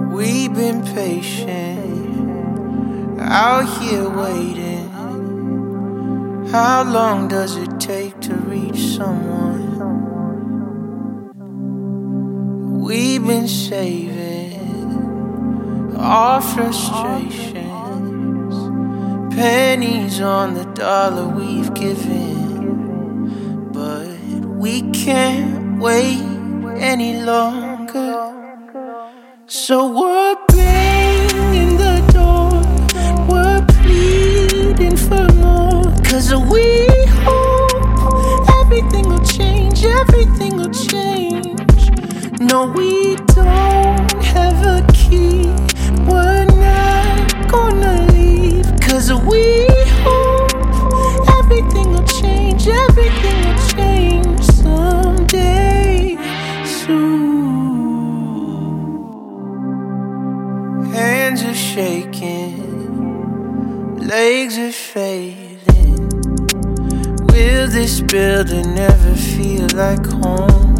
We've been patient, out here waiting. How long does it take to reach someone? We've been saving our frustrations, pennies on the dollar we've given. But we can't wait any longer. So we're banging the door, we're pleading for more, 'cause we hope everything will change, everything will change. No, we don't have a key, we're not gonna leave, 'cause we hope everything will change, everything will change someday soon. Hands are shaking, legs are fading. Will this building ever feel like home?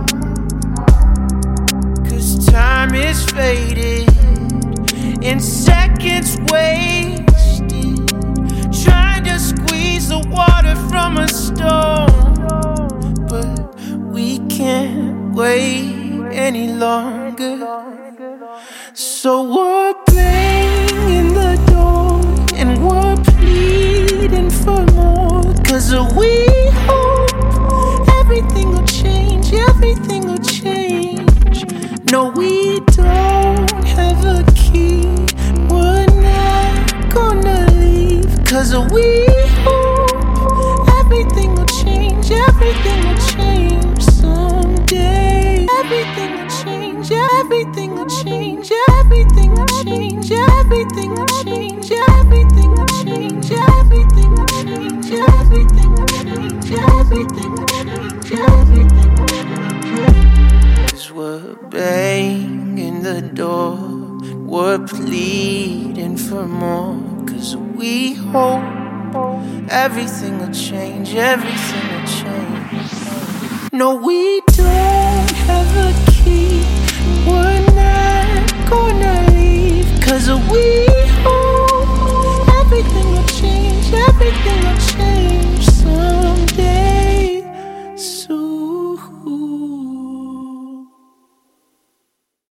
'Cause time is faded, in seconds wasted, trying to squeeze the water from a stone. But we can't wait any longer. So we're banging the door and we're pleading for more, 'cause we hope everything will change, everything will change. No, we don't have a key, we're not gonna leave, 'cause we hope everything will change, everything will change someday. Everything will change, everything will change, everything will change, everything will change, everything will change, everything will change, everything will change, everything will change, everything will change. 'Cause we're banging the door, we're pleading for more, 'cause we hope everything will change, everything will change. No, we don't have a key, we're not gonna leave, 'cause we